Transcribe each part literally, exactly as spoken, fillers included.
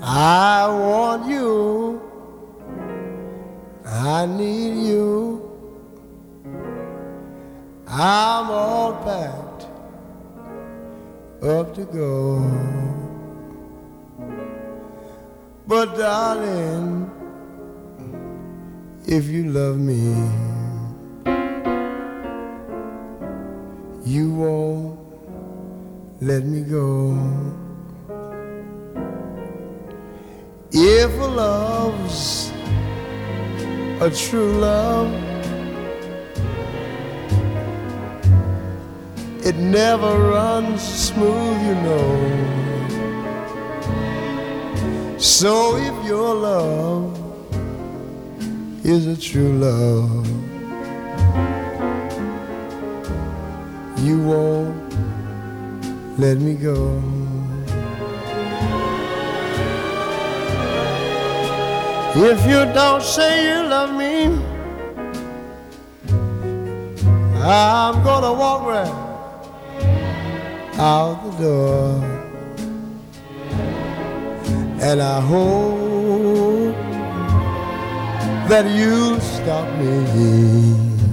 I want you, I need you. I'm all packed up to go. But darling, if you love me, you won't let me go. If a love's a true love, it never runs smooth, you know. So if your love is a true love, you won't let me go. If you don't say you love me, I'm gonna walk right out the door. And I hope that you'll stop me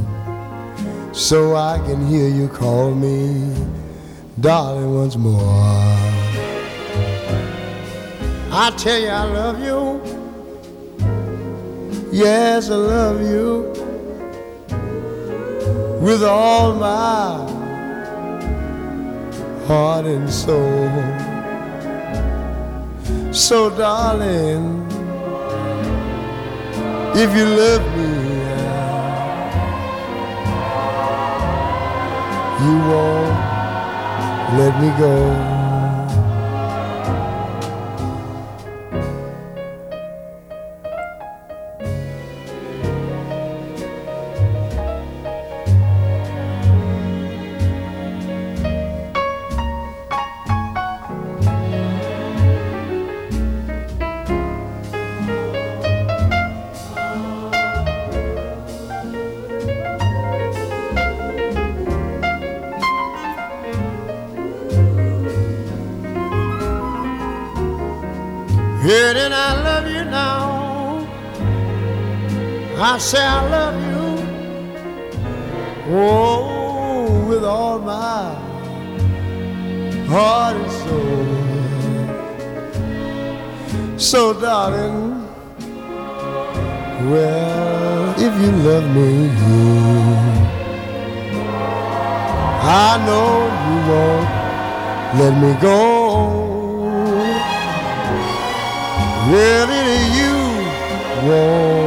so I can hear you call me darling once more. I tell you I love you. Yes, I love you with all my heart and soul. So darling, if you love me, you won't let me go. Yeah, then I love you now. I say I love you, oh, with all my heart and soul. So darling, well, if you love me, I know you won't let me go. Really, you won't